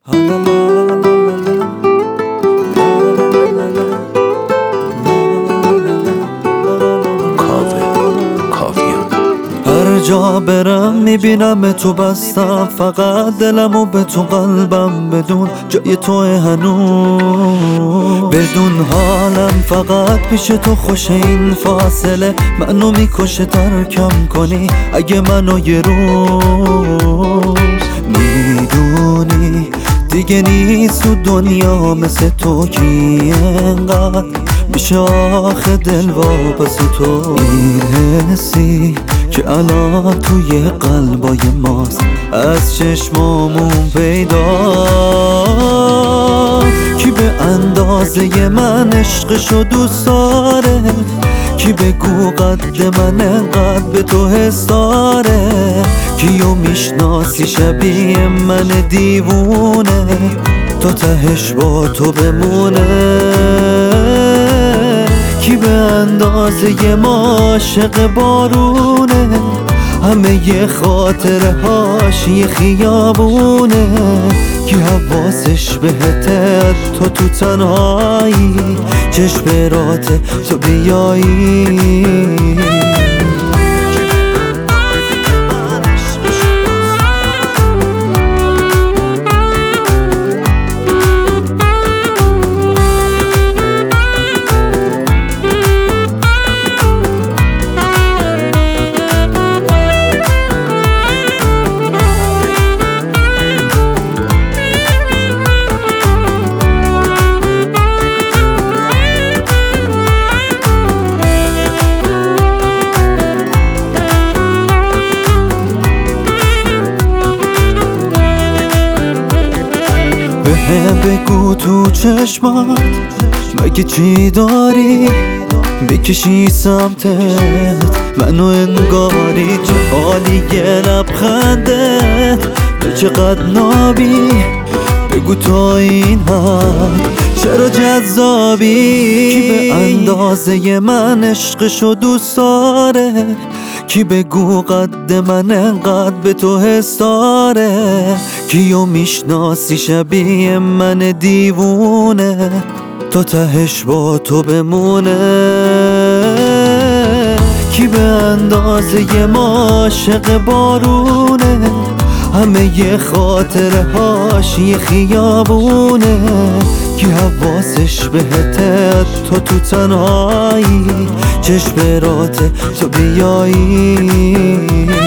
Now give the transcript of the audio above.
هر جا برم میبینم تو بستم، فقط دلمو به تو قلبم، بدون جای تو هنوز بدون حالم، فقط پیش تو خوش. این فاصله منو میکشه، ترکم کنی اگه منو یه روز. میدونی دیگه نیست تو دنیا مثل تو کی انقدر میشه آخه دل وابسته تو. این حسی که الان توی قلبای ماست از چشمامون پیدا، کی به اندازه من عشقشو دوست داره، کی بگو قد من انقدر به تو حس داره، کیو میشناسی شبیه من دیوونه تا تهش با تو بمونه، کی به اندازه ما عاشق بارونه، همه یه خاطره هاش یه خیابونه، کی حواسش بهته تو تنهایی، چشم براته تو بیایی. بگو تو چشمات مگه چی داری، بکشی سمتت منو انگاری، چه حالی یه لبخنده تو چقدر نابی، بگو تا این حد چرا جذابی، کی به اندازه من عشقشو دوست داره، کی بگو قد من انقدر به تو حس داره، کیو میشناسی شبیه من دیوونه تا تهش با تو بمونه، کی به اندازه ما عاشق بارونه، همه یه خاطره هاش یه خیابونه، کی حواسش بهته تو تنهایی، چشم براته تو بیایی.